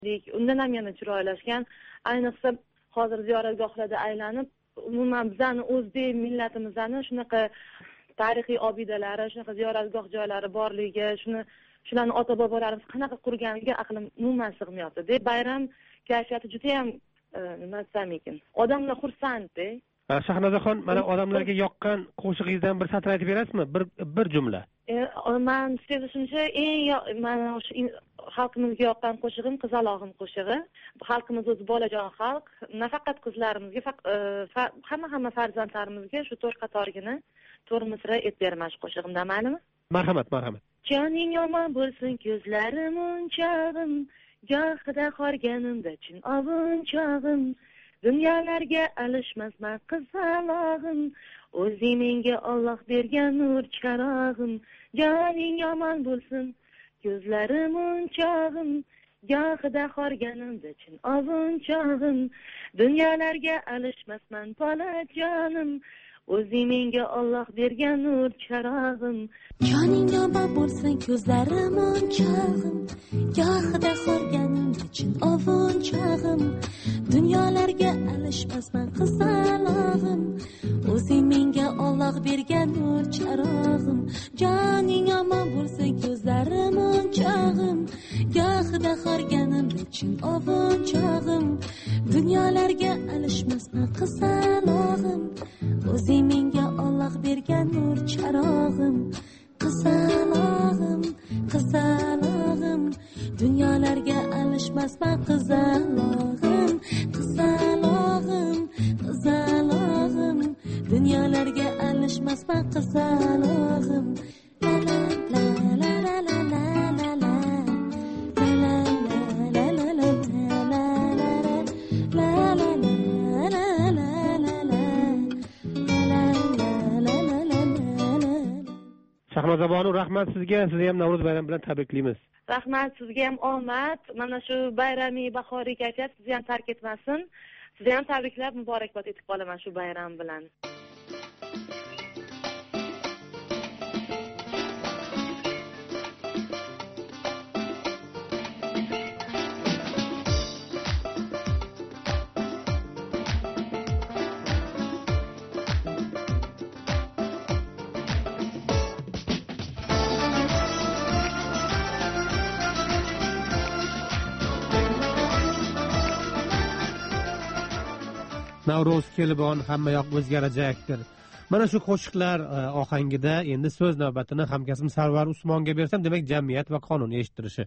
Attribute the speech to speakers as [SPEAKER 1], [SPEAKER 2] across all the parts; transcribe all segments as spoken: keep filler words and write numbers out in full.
[SPEAKER 1] Undan ham yana chiroylashgan. Ayniqsa hozir ziyoratgohlarda aylanib, umuman bizani o'zbek millatimizni shunaqa tarixiy obidalari, shunaqa ziyoratgoh joylari borligi, shuni shularni ota-bobolarimiz qanaqa qurganiga aqlim umuman sig'mayapti. Deb bayram kayfiyati juda ham nima desam ekan, odamlar xursand-da.
[SPEAKER 2] Shahnozaxon, mana odamlarga yoqqan qo'shig'ingizdan bir satr aytib berasizmi? Bir bir jumla.
[SPEAKER 1] Men sezishimcha eng mana o'sha xalqimizga yoqqan qo'shig'im Qizalog'im qo'shig'i. Xalqimiz o'zi bolajon xalq, nafaqat qizlarimizga, hamma hamma farzandlarimizga shu to'rt qatorgina to'rt misra aytib beraman shu qo'shig'imdan, maylimi?
[SPEAKER 2] Marhamat, marhamat.
[SPEAKER 1] Joning yomon bo'lsin ko'zlarim unchag'im, gohida qorganimda chin ovunchag'im, dunyolarga alishmasman qizalog'im, o'zing menga Alloh bergan nur charog'im. Joning yomon bo'lsin ko'zlarim unchag'im, gohida qorganimda chin ovunchag'im, dunyolarga alishmasman polajonim, o'zing menga Alloh bergan nur charog'im.
[SPEAKER 3] Joning yomon bo'lsin ko'zlarim unchag'im, gohida qorganimda chin ovunchag'im, dunyolarga alishmasman qizalog'im, o'zing menga Alloh bergan nur charog'im. Joning yomon bo'lsin ko'zlarim unchag'im, gohida qorganimda chin ovunchag'im, dunyolarga alishmasman qizalog'im, o'zing menga Alloh bergan nur charog'im. Qizalog'im, qizalog'im, dunyolarga alishmasman qizalog'im. Qizalog'im, qizalog'im, dunyolarga alishmasman qizalog'im. La la la la la la la la la. La la la la la la la la la.
[SPEAKER 2] Shahnozabonu, rahmat sizga, sizni ham Navro'z bayrami bilan tabriklaymiz.
[SPEAKER 1] Rahmat, sizga ham omad. Mana shu bayramiy bahoriy kayfiyat sizni ham tark etmasin. Sizni ham tabriklab, muborakbod etib qolaman shu bayram bilan.
[SPEAKER 2] Navro'z kelibon, hamma yoq o'zgarajakdir. Mana shu qo'shiqlar ohangida endi so'z navbatini hamkasbim Sarvar Usmonga bersam, demak jamiyat va qonun eshittirishi.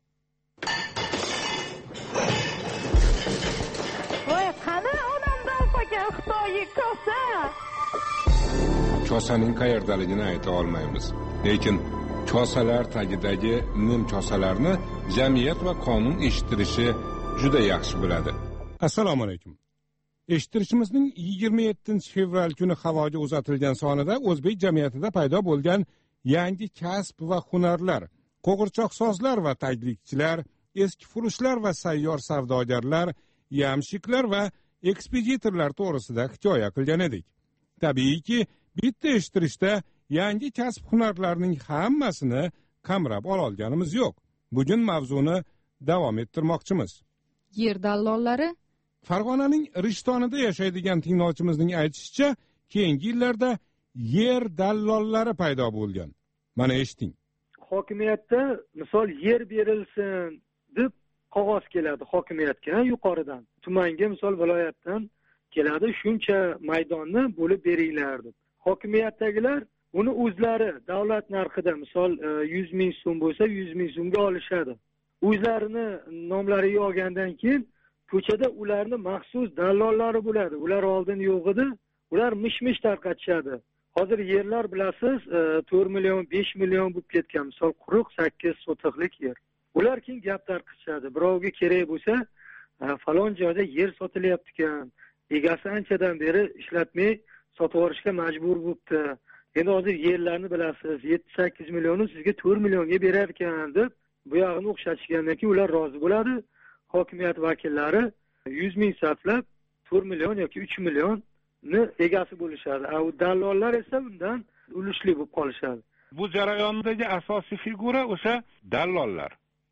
[SPEAKER 4] Voy, qani onamdan qolgan Xitoy kosa.
[SPEAKER 5] Kosaning qayerdaligini ayta olmaymiz. Lekin kosalar tagidagi nim kosalarni jamiyat va qonun eshittirishi juda yaxshi bo'ladi.
[SPEAKER 6] Assalomu alaykum. Eshittirishimizning yigirma yettinchi fevral kuni havoga uzatilgan sonida o'zbek jamiyatida paydo bo'lgan yangi kasb va hunarlar, qo'g'irchoqsozlar va taglikchilar, eski furushlar va sayyor savdogarlar, yamshiklar va ekspeditorlar to'g'risida hikoya qilgan edik. Tabiiyki, bitta eshittirishda yangi kasb hunarlarning hammasini qamrab ololganimiz yo'q. Bugun mavzuni davom ettirmoqchimiz.
[SPEAKER 7] Yer dallollari.
[SPEAKER 6] Farg'onaning Rishtonida yashaydigan tinglovchimizning aytishicha, keyingi yillarda yer dallollari paydo bo'lgan. Mana eshiting.
[SPEAKER 8] Hokimiyatda misol yer berilsin deb qog'oz keladi hokimiyatga yuqoridan. Tumanga misol viloyatdan keladi, shuncha maydonni bo'lib beringlar deb. Hokimiyatdagilar uni o'zlari davlat narxida misol yuz ming so'm bo'lsa yuz ming so'mga olishadi. O'zlarini nomlariga olgandan keyin ko'chada ularni maxsus dallollari bo'ladi. Ular oldin yo'q edi, ular mish-mish tarqatishadi. Hozir yerlar bilasiz, to'rt million, besh million bo'lib ketgan. Misol quruq sakkiz sotiqlik yer. Ular keyin gap tarqatishadi. Birovga kerak bo'lsa, falon joyda yer sotilyapti ekan. Egasi anchadan beri ishlatmay sotib olishga majbur bo'libdi. Endi hozir yerlarni bilasiz, yetti sakkiz millionni sizga to'rt millionga berar ekan deb bu yog'ini o'xshatishgandan keyin ular rozi bo'ladi. Hokimiyat vakillari yuz ming sarflab to'rt million yoki uch millionni egasi bo'lishadi. U dallollar esa bundan ulushli bo'lib qolishadi.
[SPEAKER 5] Bu jarayondagi asosiy figura o'sha dallollar.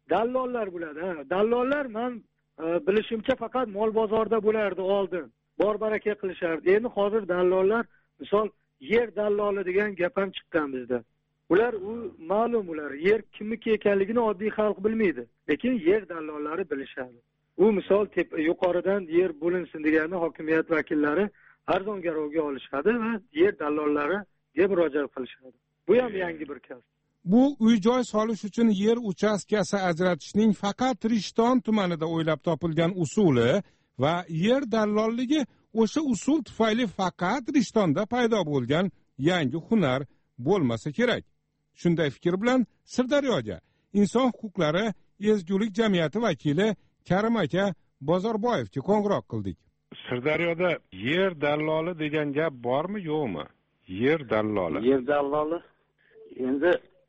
[SPEAKER 8] dallollar bo'ladi. Ha, dallollar men e, bilishimcha faqat mol bozorda bo'lardi oldin. Bor baraka qilishardi. Endi hozir dallollar, misol yer dalloli degan gap ham chiqqan bizda. Ular u ma'lum ular yer kimniki ekanligini oddiy xalq bilmaydi, lekin yer dallollari bilishadi. U misol yuqoridan yer bo'linsin deganda hokimiyat vakillari arzon garovga olishadi va yer dallollariga murojaat qilishadi. Bu ham yangi bir kasb.
[SPEAKER 6] Bu uy-joy solish uchun yer uchastkasi ajratishning faqat Rishton tumanida o'ylab topilgan usuli va yer dallolligi o'sha usul tufayli faqat Rishtonda paydo bo'lgan yangi hunar bo'lmasa kerak. Shunday fikr bilan Sirdaryoga inson huquqlari ezgulik jamiyati vakili Karim aka Bozorboyevga qo'ng'iroq qildik.
[SPEAKER 5] Sirdaryoda yer dalloli degan gap bormi, yo'qmi? Yer dalloli.
[SPEAKER 9] Yer dalloli. Endi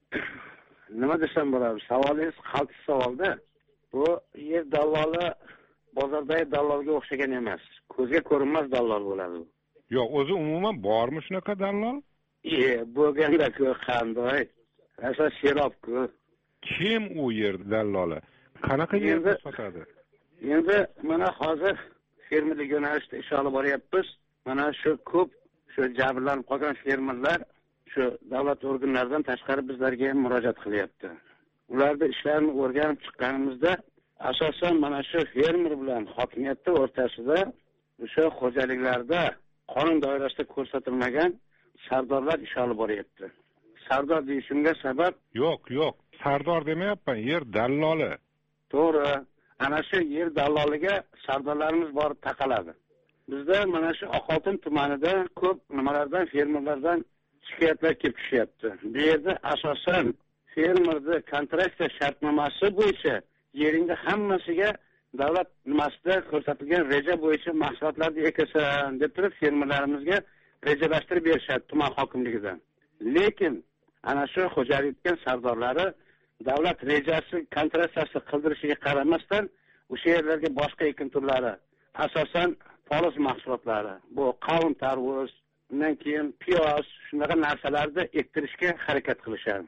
[SPEAKER 9] nima desam bo'ladi? Savolingiz qaltis savolda. Bu yer dalloli bozordagi dallolga o'xshagan emas. Ko'zga ko'rinmas dallol bo'ladi.
[SPEAKER 5] Yo'q, o'zi umuman bormi shunaqa dallol?
[SPEAKER 9] Ye, bo'lganda ku qanday? Asas sherobku.
[SPEAKER 5] Kim u yer dalloli? Qanaqa yerda sotadi?
[SPEAKER 9] Endi mana hozir fermerlik yo'nalishida ish olib boryapmiz. Mana shu ko'p shu jabrlanib qolgan fermerlar shu davlat organlaridan tashqari bizlarga ham murojaat qilyapti. Ularda ishlarni o'rganib chiqqanimizda asosan mana shu fermer bilan hokimiyatning o'rtasida o'sha xo'jaliklarda qonun doirasida ko'rsatilmagan sardorlar ish olib boryapti. Sardor deyishimga sabab
[SPEAKER 5] yo'q, yo'q. Sardor demayapman, yer dalloli.
[SPEAKER 9] To'g'ri. Ana shu yer dalloliga sardorlarimiz borib taqaladi. Bizda mana shu Oqoltin tumanida ko'p nimalardan fermerlardan shikoyatlar kelib tushyapti. Bu yerda asosan fermerning kontraktsiya shartnomasi bo'yicha yeringni hammasiga davlat nimasida ko'rsatilgan reja bo'yicha mahsulotlarni ekasan deb turib fermerlarimizga rejalashtirib berishadi tuman hokimligidan. Lekin ana shu xo'jalikning sardorlari davlat rejasi kontraksiyasi qildirishiga qaramasdan o'sha yerlarga boshqa ekin turlari, asosan poliz mahsulotlari, bu qavun tarvuz, undan keyin piyoz, shunaqa narsalarni ektirishga harakat qilishadi.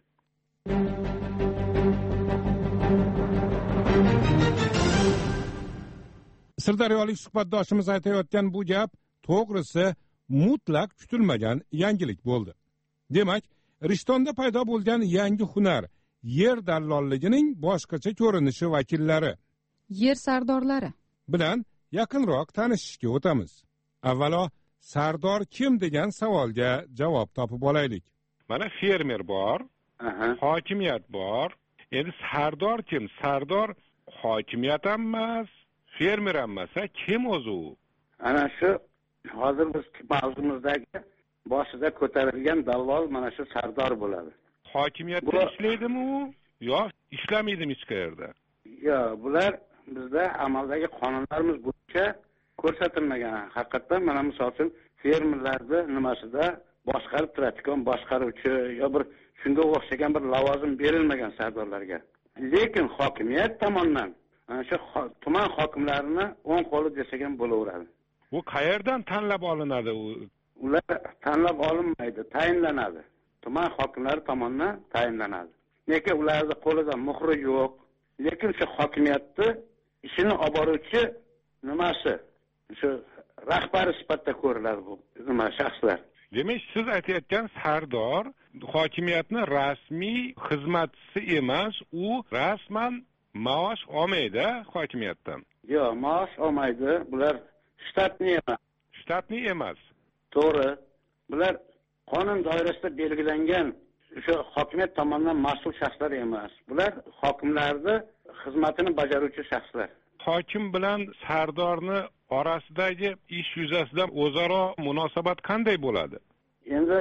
[SPEAKER 6] Sirdaryolik suhbatdoshimiz aytayotgan bu gap to'g'risi mutlaq kutilmagan yangilik bo'ldi. Demak, Rishtonda paydo bo'lgan yangi hunar yer dallolligining boshqacha ko'rinishi vakillari,
[SPEAKER 7] yer sardorlari
[SPEAKER 6] bilan yaqinroq tanishishga o'tamiz. Avvalo, sardor kim degan savolga javob topib olaylik.
[SPEAKER 5] Mana fermer bor,
[SPEAKER 9] Aha.
[SPEAKER 5] hokimiyat bor. Endi sardor kim? Sardor hokimiyat emas, fermer emas, kim o'zi u?
[SPEAKER 9] Ana shu hozir biz mavzumuzdagi boshida ko'tarilgan dallol mana shu sardor bo'ladi.
[SPEAKER 5] Hokimiyatda
[SPEAKER 9] Bu...
[SPEAKER 5] ishlaydimi u? Yo'q, ishlamaydimi hech qayerda?
[SPEAKER 9] Yo'q, bular bizda amaldagi qonunlarimiz bo'yicha ko'rsatilmagan. Haqiqatan mana misol uchun fermerlarning nimasida boshqarib turadigan boshqaruvchi yo bir shunga o'xshagan bir lavozim berilmagan sardorlarga. Lekin hokimiyat tomonidan ana shu tuman hokimlarini o'ng qo'li desak ham bo'laveradi.
[SPEAKER 5] Bu qayerdan tanlab olinadi u?
[SPEAKER 9] Ular tanlab olinmaydi, tayinlanadi. Tuman hokimlari tomonidan tayinlanadi. Lekin ularning qo'lida muhri yo'q. Lekin shu hokimiyatni ishini olib boruvchi nimasi? Shu rahbari sifatida ko'riladi bu nima shaxslar.
[SPEAKER 5] Demak, siz aytayotgan sardor hokimiyatning rasmiy xizmatchisi emas, u rasman maosh olmaydi hokimiyatdan.
[SPEAKER 9] Yo'q, maosh olmaydi. Bular shtatni emas.
[SPEAKER 5] Shtatni emas.
[SPEAKER 9] To'g'ri. Bular qonun doirasida belgilangan o'sha hokimiyat tomonidan mas'ul shaxslar emas. Bular hokimlarning xizmatini bajaruvchi shaxslar.
[SPEAKER 5] Hokim bilan sardorni orasidagi ish yuzasidan o'zaro munosabat qanday bo'ladi?
[SPEAKER 9] Endi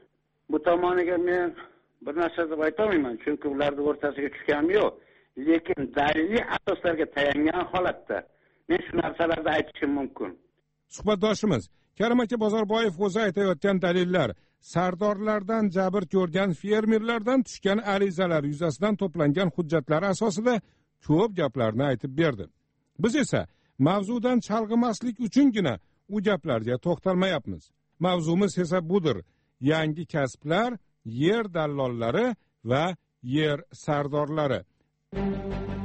[SPEAKER 9] bu tomoniga men bir narsa deb ayta olmayman, chunki ularning o'rtasiga tushganim yo'q. Lekin daliliy asoslarga tayangan holatda men shu narsalarni aytishim mumkin.
[SPEAKER 6] Suhbatdoshimiz Karim aka Bozorboyev o'zi aytayotgan dalillar sardorlardan jabr ko'rgan fermerlardan tushgan arizalar yuzasidan to'plangan hujjatlar asosida ko'p gaplarni aytib berdi. Biz esa mavzudan chalg'imaslik uchungina u gaplarga to'xtalmayapmiz. Mavzumiz esa budir: yangi kasblar, yer dallollari va yer sardorlari.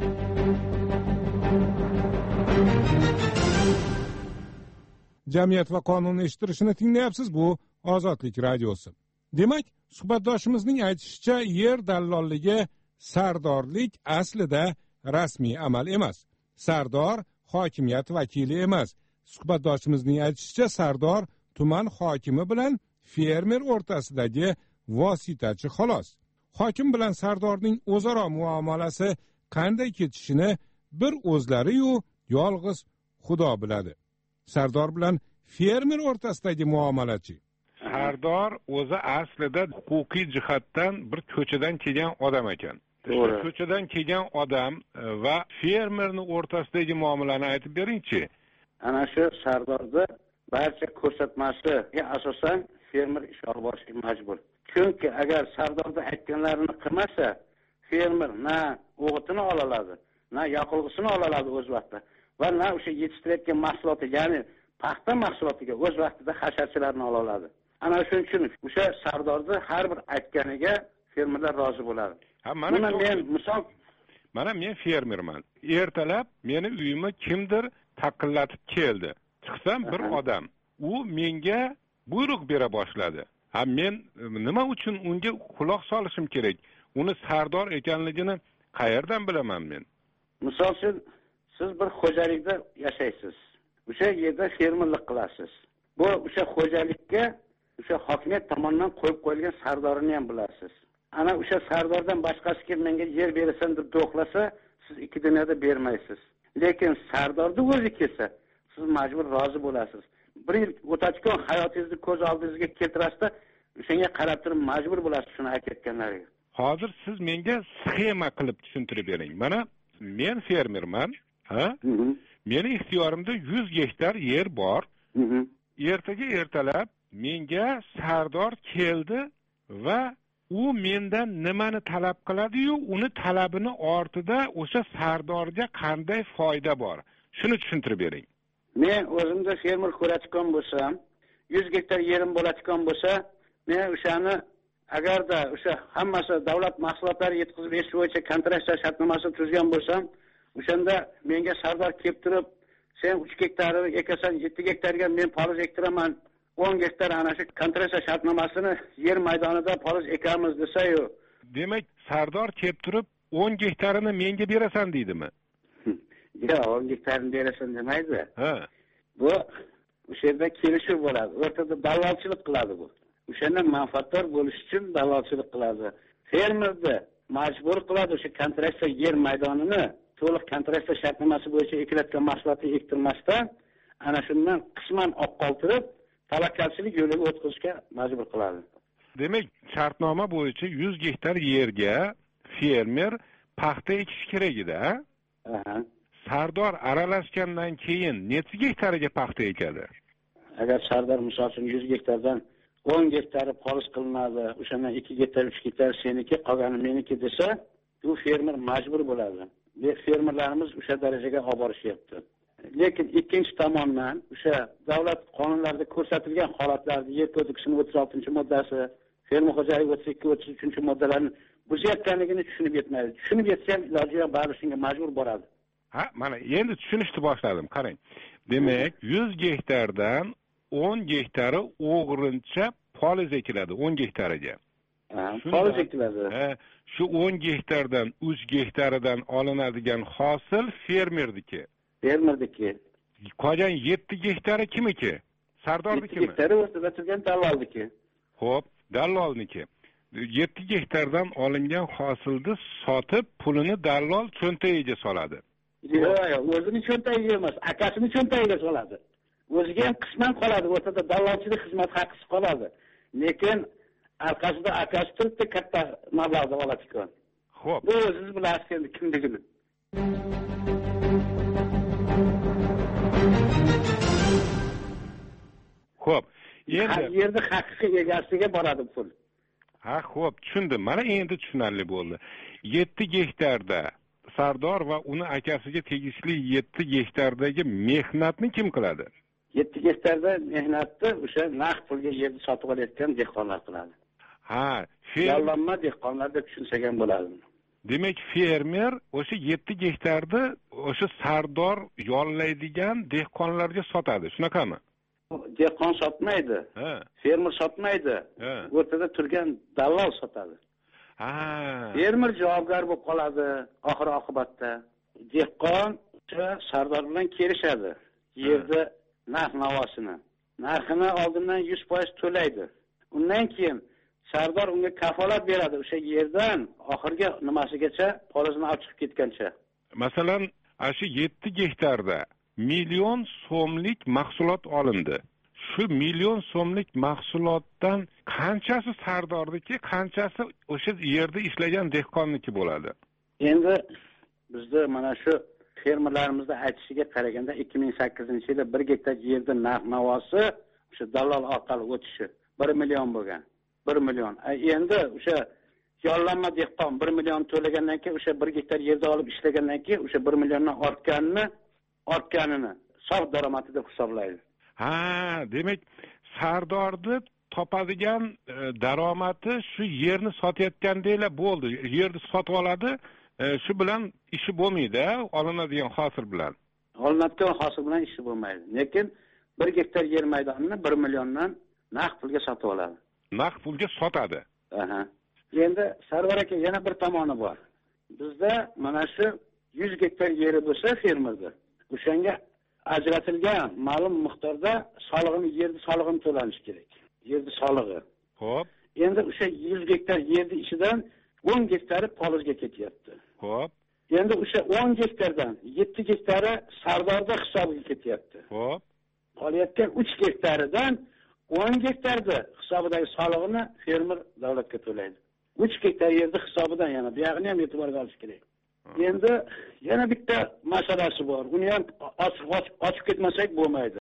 [SPEAKER 6] jamiyat va qonun eshittirishini tinglayapsiz. Bu Ozodlik radiosi. Demak, suhbatdoshimizning aytishicha, yer dallolligi, sardorlik aslida rasmiy amal emas. Sardor hokimiyat vakili emas. Suhbatdoshimizning aytishicha, sardor tuman hokimi bilan fermer o'rtasidagi vositachi xolos. Hokim bilan sardorning o'zaro muomalasi qanday kechishini bir o'zlari-yu yolg'iz Xudo biladi. Sardor bilan fermer o'rtasidagi muomalachi.
[SPEAKER 5] Sardor o'zi aslida huquqiy jihatdan bir ko'chadan kelgan odam ekan. O'sha ko'chadan kelgan odam va fermerning o'rtasidagi muomalani aytib beringchi.
[SPEAKER 9] Ana shu sardorda barcha ko'rsatmasiga asosan fermer ish olib borishga majbur. Chunki agar sardorda aytganlarini qilmasa, fermer na o'g'itini ola oladi, na yoqilg'isini ola oladi o'z vaqtida va na o'sha yetishtirayotgan mahsuloti, ya'ni paxta mahsulotiga o'z vaqtida hasharchilarni ola oladi. Ana shuning uchun o'sha sardorda har bir aytganiga fermerlar rozi bo'ladi.
[SPEAKER 5] Ha, mana men misol, mana men fermerman. Ertalab meni uyimga kimdir taqillatib keldi. Chiqsam bir odam, u menga buyruq bera boshladi. Ha, men nima uchun unga quloq solishim kerak? Uni sardor ekanligini qayerdan bilaman men?
[SPEAKER 9] Misol uchun siz bir xo'jalikda yashaysiz. O'sha yerda fermerlik qilasiz. Bu o'sha xo'jalikka o'sha hokimiyat tomonidan qo'yib qo'yilgan sardorini ham bilasiz. Ana o'sha sardordan boshqasi kim menga yer berasan deb do'qlasa, siz ikki dunyoda bermaysiz. Lekin sardorda o'zi kelsa, siz majbur rozi bo'lasiz. Bir yil o'tadigan hayotingizni ko'z oldingizga keltirasizda, o'shanga qarab turib majbur bo'lasiz shuni aytganlariga.
[SPEAKER 5] Hozir siz menga sxema qilib tushuntirib bering. Mana men fermerman, ha? Meni ixtiyorimda yuz gektar yer bor. Ertaga ertalab menga sardor keldi va u mendan nimani talab qiladi-yu, uni talabini ortida o'sha sardorga qanday foyda bor? Shuni tushuntirib bering.
[SPEAKER 9] Men o'zimda fermer ko'radigan bo'lsam, yuz gektar yerim bo'ladigan bo'lsa, men o'shani agarda o'sha hammasi davlat mahsulotlari yetkazib berish bo'yicha kontrakt shartnomasini tuzgan bo'lsam, o'shanda menga sardor kelib turib, sen uch gektarni ekasan, yetti gektarga men poliz ektiraman, o'n gektar ana shu kontrakt shartnomasini yer maydonida poliz ekamiz desa-yu.
[SPEAKER 5] Demak, sardor kelib turib, o'n gektarini menga berasan deydimi?
[SPEAKER 9] Yo'q, o'n gektarini berasan demaydi.
[SPEAKER 5] Ha.
[SPEAKER 9] Bu o'sha yerda kelishuv bo'ladi. O'rtada dallolchilik qiladi bu. O'shanda manfaatdor bo'lish uchun dallolchilik qiladi. Fermerda majbur qiladi o'sha kontrakt yer maydonini to'liq kontrakt shartnomasi bo'yicha ekilayotgan mahsulotni ektirmasdan ana shundan qisman olib qoldirib, tavakkalchilik yo'liga o'tkazishga majbur qiladi.
[SPEAKER 5] Demak, shartnoma bo'yicha yuz gektar yerga fermer paxta ekish kerak edi, ha?
[SPEAKER 9] Aha.
[SPEAKER 5] Sardor aralashgandan keyin necha gektariga paxta ekadi?
[SPEAKER 9] Agar sardor misol uchun yuz gektardan o'n gektari poliz qilinadi, o'shandan ikki gektar, uch gektar seniki, qolgani meniki desa, bu fermer majbur bo'ladi. Ve fermerlarimiz o'sha darajaga olib borishyapti. Lekin ikkinchi tomondan o'sha davlat qonunlarida ko'rsatilgan holatlarda yer kodeksining o'ttiz oltinchi moddasi, fermer xo'jaligi o'ttiz ikki o'ttiz uchinchi moddalarni buzayotganligini tushunib yetmaydi. Tushunib yetsa ham iloji yo'q, baribir shunga majbur boradi.
[SPEAKER 5] Ha, mana endi tushunishni boshladim. Qarang. Demak, yuz gektardan o'n gektari o'g'rincha poliz ekiladi o'n gektariga.
[SPEAKER 9] Ha, poliz ekiladi.
[SPEAKER 5] Ha, shu o'n gektardan uch gektaridan olinadigan hosil fermerniki.
[SPEAKER 9] Fermerniki.
[SPEAKER 5] Qolgan yetti gektari kimniki? Sardornikimi?
[SPEAKER 9] yetti gektari o'rtada turgan dallolniki.
[SPEAKER 5] Xo'p, dallolniki. yetti gektardan olingan hosilni sotib, pulini dallol cho'ntagiga soladi.
[SPEAKER 9] Yo'q, yo'q, o'zining cho'ntagiga emas, akasining cho'ntagiga soladi. O'ziga ham qisman qoladi, o'rtada dallolchilik xizmat haqqi qoladi. Lekin arkasida akasi turibdi, katta mablag'da oladigan.
[SPEAKER 5] Xo'p.
[SPEAKER 9] Bu o'zingiz bilasiz endi kimligini.
[SPEAKER 5] Xo'p.
[SPEAKER 9] Endi yerda haqiqiy egasiga boradi pul.
[SPEAKER 5] Ha, xo'p, tushundim. Mana endi tushunarli bo'ldi. yetti gektarda sardor va uni akasiga tegishli yetti gektardagi mehnatni kim qiladi?
[SPEAKER 9] yetti gektarda mehnatni o'sha naqd pulga yerni sotib olayotgan dehqonlar qiladi.
[SPEAKER 5] Ha,
[SPEAKER 9] yollanma dehqonlar deb tushunsak ham bo'ladi.
[SPEAKER 5] Demak, fermer o'sha yetti gektarni o'sha sardor yollaydigan dehqonlarga sotadi, shunaqami?
[SPEAKER 9] dehqon sotmaydi, fermer sotmaydi, o'rtada turgan dallol sotadi.
[SPEAKER 5] Ha.
[SPEAKER 9] Fermer javobgar bo'lib qoladi oxir oqibatda. Dehqon o'sha sardor bilan kelishadi. Yerda narx navosini, narxini oldindan yuz foiz to'laydi. Undan keyin sardor unga kafolat beradi o'sha yerdan oxirgi nimasigacha, polizini olib chiqib ketgancha.
[SPEAKER 5] Masalan, shu yetti gektarda million so'mlik mahsulot olindi. Shu million so'mlik mahsulotdan qanchasi sardorniki, qanchasi o'sha yerda ishlagan dehqonniki bo'ladi?
[SPEAKER 9] Endi bizda mana shu fermerlarimizda aytishiga qaraganda ikki ming sakkizinchi yilda bir gektar yerda narx navosi o'sha dallol orqali o'tishi bir million bo'lgan. bir million. Endi o'sha yollanma dehqon bir million to'lagandan keyin o'sha bir gektar yerda olib ishlagandan keyin o'sha bir milliondan ortganini, ortganini sof daromadi deb hisoblaydi.
[SPEAKER 5] Ha, demak, sardorni topadigan e, daromati shu yerni sotayotgandaylar bo'ldi. Yerni sotib oladi, e, shu bilan ishi bo'lmaydi, olinadigan hosil bilan.
[SPEAKER 9] Olinadigan hosil bilan ishi bo'lmaydi. Lekin bir gektar yer maydonini bir milliondan naqd pulga sotib oladi.
[SPEAKER 5] Naqd pulga sotadi.
[SPEAKER 9] Aha. Endi Sarvar aka yana bir tomoni bor. Bizda mana shu yuz gektar yeri bo'lsa fermerda, o'shanga ajratilgan ma'lum miqdorda solig'ini, yerni solig'ini to'lanishi kerak. Yerni solig'i.
[SPEAKER 5] Xo'p.
[SPEAKER 9] Endi o'sha yuz gektar yerni ichidan o'n gektari polizga ketyapti.
[SPEAKER 5] Xo'p.
[SPEAKER 9] Endi o'sha o'n gektardan yetti gektari sardorda hisobiga ketyapti.
[SPEAKER 5] Xo'p.
[SPEAKER 9] Qolayotgan uch gektaridan o'n gektarda hisobidagi solig'ini fermer davlatga to'laydi. uch gektar yerni hisobidan yana bu yog'ini ham e'tiborga olish kerak. Endi yana bitta masalasi bor. Uni ham ochib ketmasak bo'lmaydi.